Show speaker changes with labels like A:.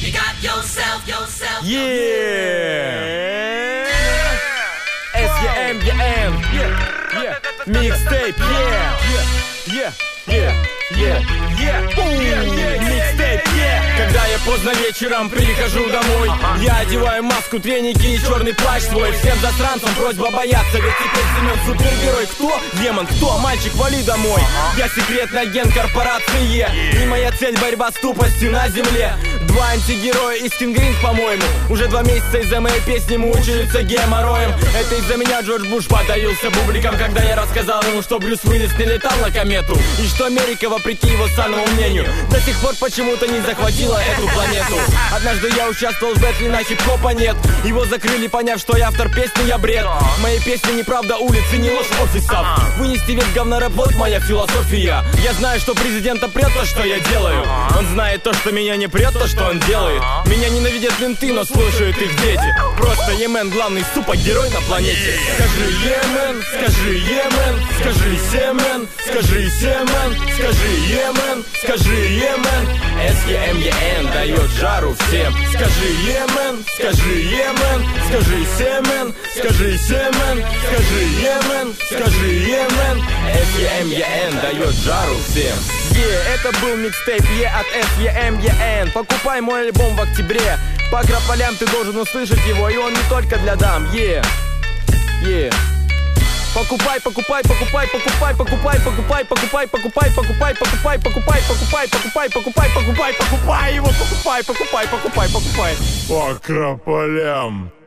A: Yeah. SEM, Mixtape, Mixtape, Когда я поздно вечером прихожу домой, я одеваю маску, треники и черный плащ свой. Всем засранцам просьба бояться, ведь теперь Семен супергерой. Кто? Демон, кто? Мальчик, вали домой. Я секретный агент корпорации, и моя цель борьба с тупостью на земле. Два антигероя и Стингринг, по-моему. Уже 2 месяца из-за моей песни мучаются геморроем. Это из-за меня Джордж Буш подавился бубликом, когда я рассказал ему, что Брюс Уиллис не летал на комету, и что Америка, вопреки его странному мнению, до сих пор почему-то не захватила эту планету. Однажды я участвовал в бэтле на хип-хопа нет. Его закрыли, поняв, что я автор песни, я бред. Мои песни неправда улицы, не ложь офисов. Вынести весь говнорэп, вот моя философия. Я знаю, что президента прет то, что я делаю. Он знает то, что меня не прет, то, что он делает. Меня ненавидят менты, но слушают их дети. Просто Емен главный супергерой на планете. Скажи Емен, скажи Емен, скажи Семен, скажи Семен, скажи Емен, скажи Емен. SEMEN дает жару всем. Скажи Емен, скажи Емен, скажи Семен, скажи Семен, скажи Емен, скажи Емен. SEMEN дает жару всем. Это был микстейп от SEMEN. Покупай мой альбом в октябре. По Акрополям ты должен услышать его, и он не только для дам. Покупай, покупай, покупай, покупай, покупай, покупай, покупай, покупай, покупай, покупай, покупай, покупай, покупай, покупай, покупай, покупай его, покупай, покупай, покупай, покупай.
B: По Акрополям.